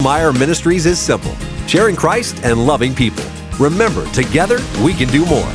Meyer Ministries is simple: sharing Christ and loving people. Remember, together we can do more.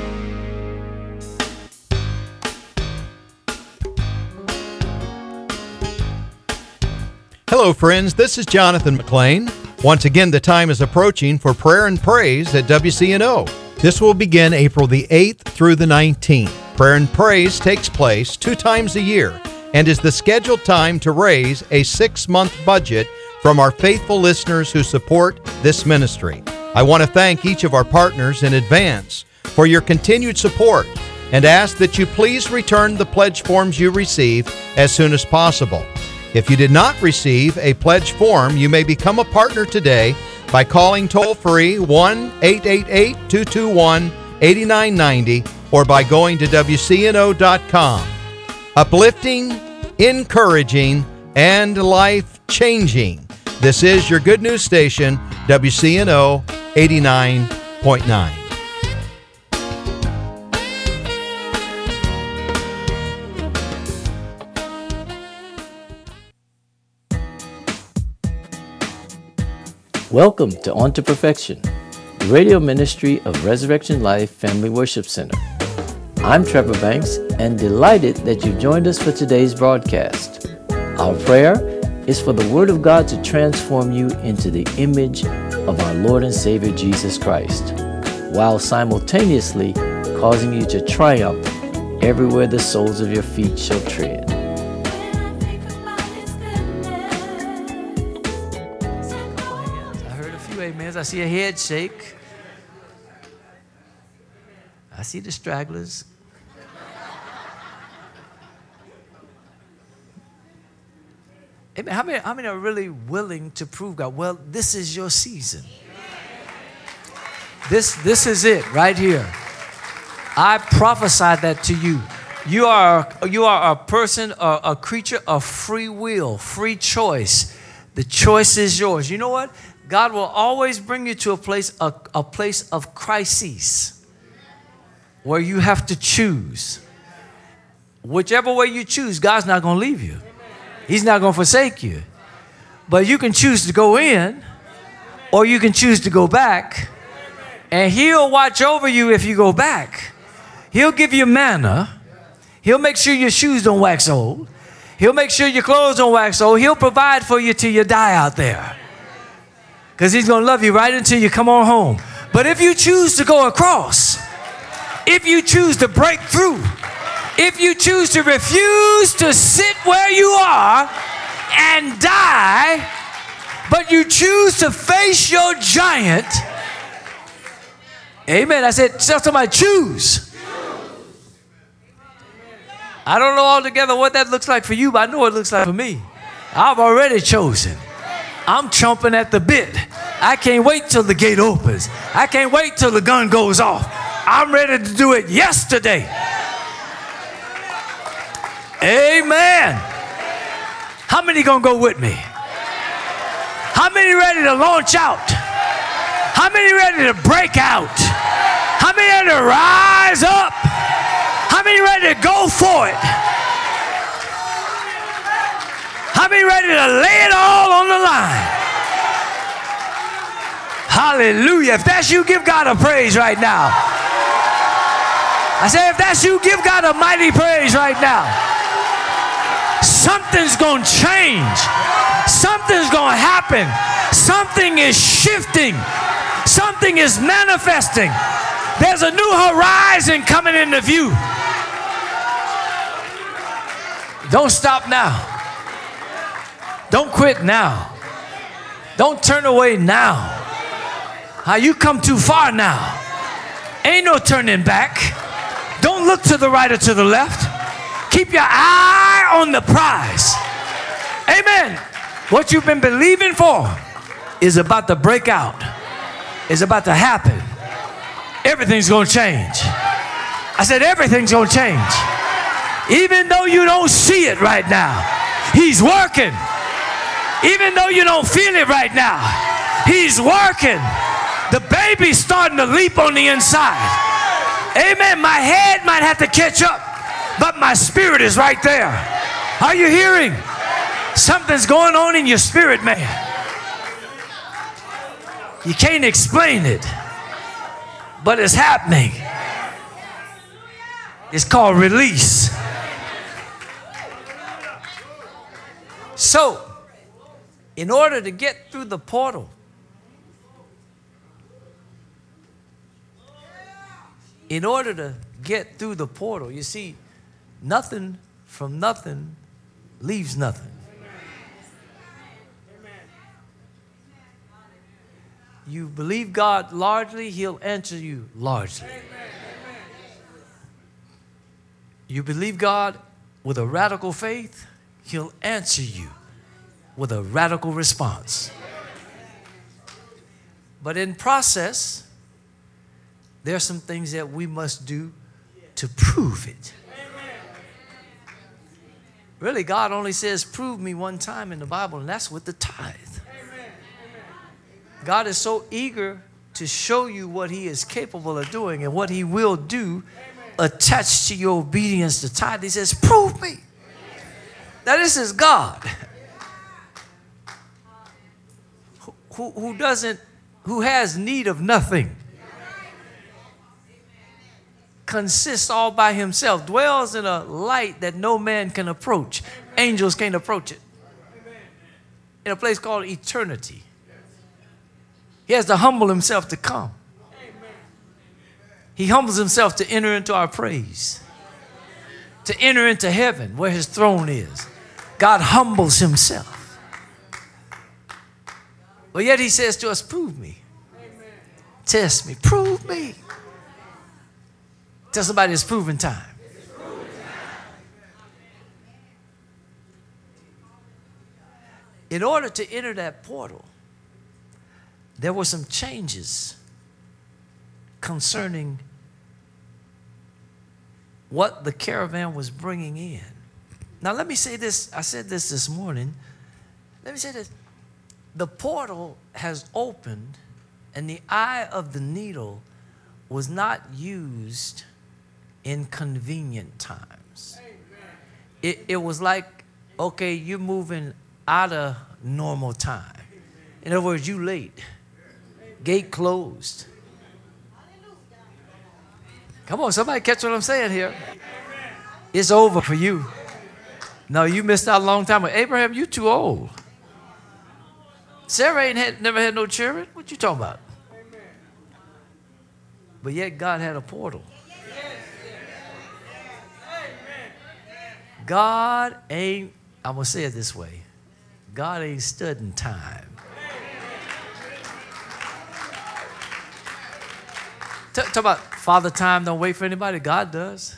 Hello, friends. This is Jonathan McLean. Once again, the time is approaching for Prayer and Praise at WCNO. This will begin April the 8th through the 19th. Prayer and Praise takes place 2 times a year and is the scheduled time to raise a 6-month budget from our faithful listeners who support this ministry. I want to thank each of our partners in advance for your continued support and ask that you please return the pledge forms you receive as soon as possible. If you did not receive a pledge form, you may become a partner today by calling toll-free 1-888-221-8990 or by going to WCNO.com. Uplifting, encouraging, and life-changing. This is your good news station, WCNO 89.9. Welcome to On to Perfection, the radio ministry of Resurrection Life Family Worship Center. I'm Trevor Banks and delighted that you joined us for today's broadcast. Our prayer is for the Word of God to transform you into the image of our Lord and Savior Jesus Christ, while simultaneously causing you to triumph everywhere the soles of your feet shall tread. I see a head shake. I see the stragglers. Amen. How many are really willing to prove God? Well, this is your season. This is it right here. I prophesy that to you. You are a person, a creature of free will, free choice. The choice is yours. You know what? God will always bring you to a place of crises where you have to choose. Whichever way you choose, God's not going to leave you. He's not going to forsake you. But you can choose to go in or you can choose to go back. And He'll watch over you if you go back. He'll give you manna. He'll make sure your shoes don't wax old. He'll make sure your clothes don't wax old. He'll provide for you till you die out there. Because He's going to love you right until you come on home. But if you choose to go across, if you choose to break through, if you choose to refuse to sit where you are and die, but you choose to face your giant, amen. I said, tell somebody, choose. I don't know altogether what that looks like for you, but I know what it looks like for me. I've already chosen. I'm chomping at the bit. I can't wait till the gate opens. I can't wait till the gun goes off. I'm ready to do it yesterday. Amen. How many gonna go with me? How many ready to launch out? How many ready to break out? How many ready to rise up? How many ready to go for it? How many ready to lay it all on the line? Hallelujah. If that's you, give God a praise right now. I say, if that's you, give God a mighty praise right now. Something's going to change. Something's going to happen. Something is shifting. Something is manifesting. There's a new horizon coming into view. Don't stop now. Don't quit now. Don't turn away now. You come too far now. Ain't no turning back. Don't look to the right or to the left. Keep your eye on the prize. Amen. What you've been believing for is about to break out. It's about to happen. Everything's going to change. I said everything's going to change. Even though you don't see it right now, He's working. Even though you don't feel it right now, He's working. The baby's starting to leap on the inside. Amen. My head might have to catch up, but my spirit is right there. Are you hearing? Something's going on in your spirit, man. You can't explain it, but it's happening. It's called release. So, in order to get through the portal, you see, nothing from nothing leaves nothing. You believe God largely, He'll answer you largely. You believe God with a radical faith, He'll answer you with a radical response. But in process, there are some things that we must do to prove it. Really, God only says, prove me one time in the Bible, and that's with the tithe. God is so eager to show you what He is capable of doing and what He will do attached to your obedience to tithe. He says, prove me. Now, this is God who has need of nothing, consists all by Himself, dwells in a light that no man can approach. Angels can't approach it. In a place called eternity. He has to humble Himself to come. He humbles Himself to enter into our praise, to enter into heaven where His throne is. God humbles Himself. But yet He says to us, prove me. Test me. Prove me. Tell somebody it's proving time. In order to enter that portal, there were some changes concerning what the caravan was bringing in. Now, let me say this. I said this morning. Let me say this. The portal has opened, and the eye of the needle was not used in convenient times. It was like, okay, you're moving out of normal time. In other words, you late. Gate closed. Come on, somebody catch what I'm saying here. It's over for you. No, you missed out a long time. Abraham, you too old. Sarah never had no children. What you talking about? But yet God had a portal. God ain't, I'm going to say it this way. God ain't studying time. Talk about Father Time don't wait for anybody. God does.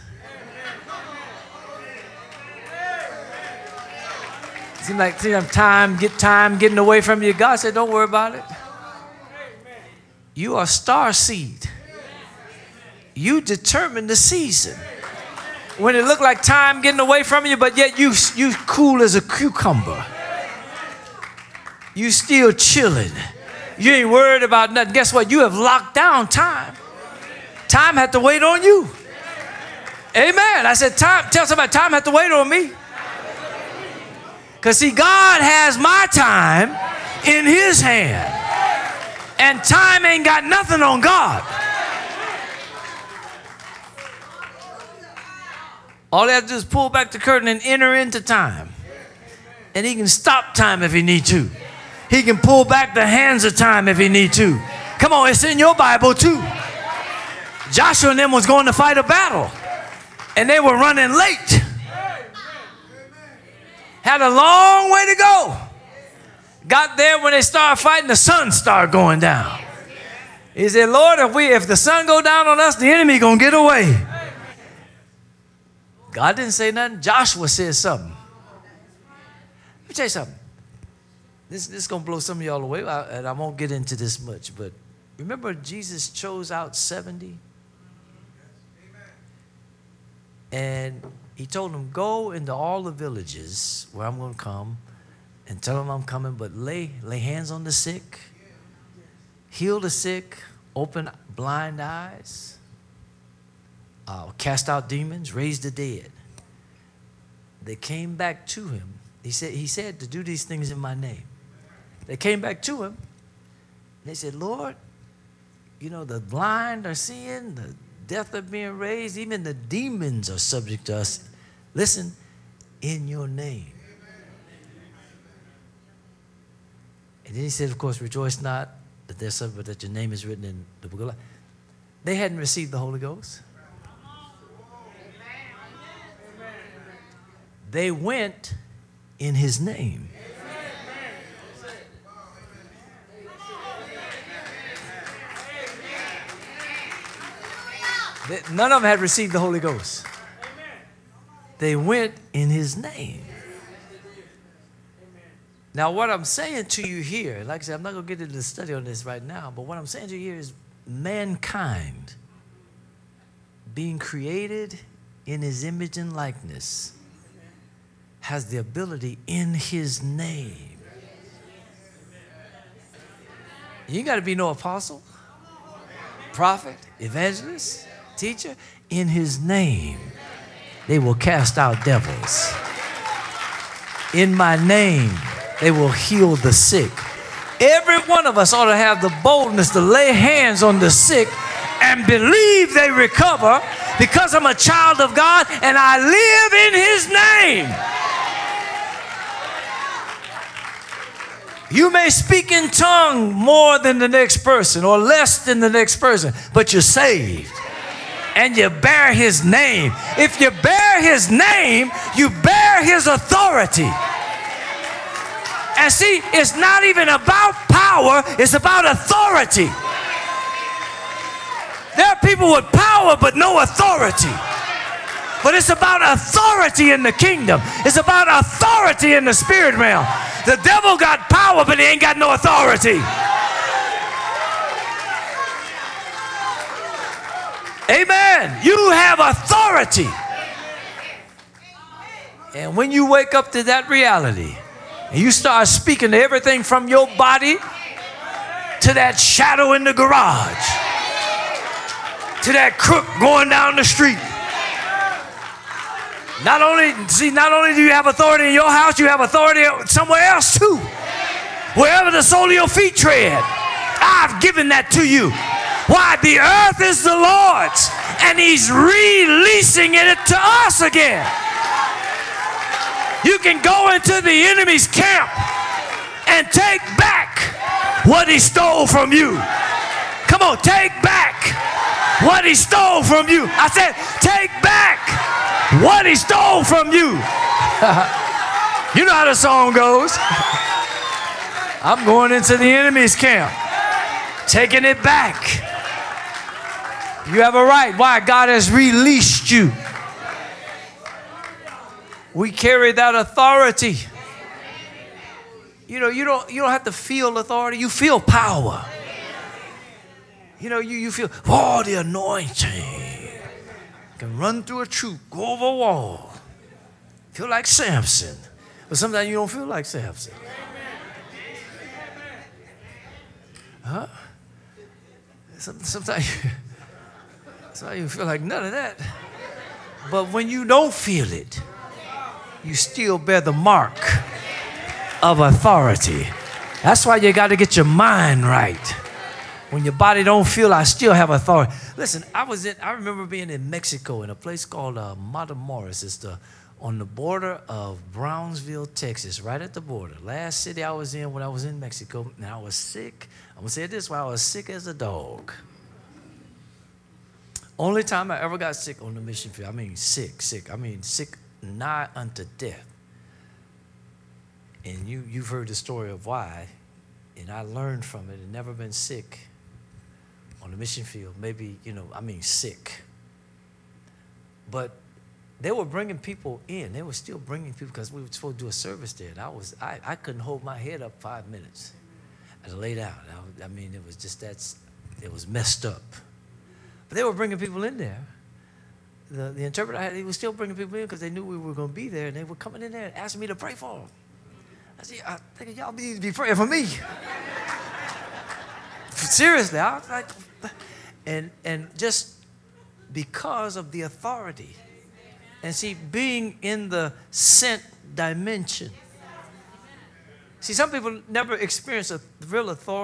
Seems like time getting away from you. God said, don't worry about it. You are star seed. You determine the season. When it looked like time getting away from you, but yet you cool as a cucumber. You still chilling. You ain't worried about nothing. Guess what? You have locked down time. Time had to wait on you. Amen. I said, tell somebody, time had to wait on me. Because see, God has my time in His hand. And time ain't got nothing on God. All they have to do is pull back the curtain and enter into time. And He can stop time if He need to. He can pull back the hands of time if He need to. Come on, it's in your Bible too. Joshua and them was going to fight a battle. And they were running late. Had a long way to go. Got there when they started fighting, the sun started going down. He said, Lord, if the sun go down on us, the enemy going to get away. God didn't say nothing. Joshua said something. Let me tell you something. This is going to blow some of y'all away, and I won't get into this much, but remember Jesus chose out 70? And He told them, go into all the villages where I'm going to come and tell them I'm coming, but lay hands on the sick, heal the sick, open blind eyes, cast out demons, raise the dead. They came back to Him. He said to do these things in my name. They came back to Him. they said, Lord, you know, the blind are seeing, the deaf are being raised, even the demons are subject to us. Listen, in your name. And then he said, of course, rejoice not that there's something, but that your name is written in the book of life. They hadn't received the Holy Ghost. They went in his name. None of them had received the Holy Ghost. They went in his name. Now, what I'm saying to you here, like I said, I'm not going to get into the study on this right now, but what I'm saying to you here is mankind being created in his image and likeness has the ability in his name. You ain't got to be no apostle, prophet, evangelist, teacher. In his name, they will cast out devils. In my name, they will heal the sick. Every one of us ought to have the boldness to lay hands on the sick and believe they recover because I'm a child of God and I live in his name. You may speak in tongue more than the next person or less than the next person, but you're saved. And you bear his name. If you bear his name, you bear his authority. And see, it's not even about power, it's about authority. There are people with power but no authority. But it's about authority in the kingdom. It's about authority in the spirit realm. The devil got power, but he ain't got no authority. Amen. You have authority. And when you wake up to that reality, and you start speaking to everything from your body to that shadow in the garage, to that crook going down the street. Not only do you have authority in your house, you have authority somewhere else too. Wherever the sole of your feet tread, I've given that to you. Why? The earth is the Lord's, and he's releasing it to us again. You can go into the enemy's camp and take back what he stole from you. Come on, take back what he stole from you. I said, take back what he stole from you. You know how the song goes. I'm going into the enemy's camp, taking it back. You have a right. Why? God has released you. We carry that authority. You know, you don't have to feel authority. You feel power. You know, you feel, oh, the anointing. Can run through a troop, go over a wall. Feel like Samson. But sometimes you don't feel like Samson. Huh? Sometimes you feel like none of that. But when you don't feel it, you still bear the mark of authority. That's why you got to get your mind right. When your body don't feel, I still have authority. Listen, I remember being in Mexico in a place called Matamoros. It's on the border of Brownsville, Texas, right at the border. Last city I was in when I was in Mexico, and I was sick. I'm going to say it this way, I was sick as a dog. Only time I ever got sick on the mission field. I mean sick. I mean sick nigh unto death. And you've heard the story of why, and I learned from it and never been sick on the mission field. Maybe, sick. But they were bringing people in. They were still bringing people because we were supposed to do a service there. And I couldn't hold my head up 5 minutes. I lay down. It was just it was messed up. But they were bringing people in there. The interpreter, he was still bringing people in because they knew we were going to be there, and they were coming in there and asking me to pray for them. I said, I think y'all need to be praying for me. Seriously, I was like, and just because of the authority. And see, being in the sent dimension. See, some people never experience a real authority.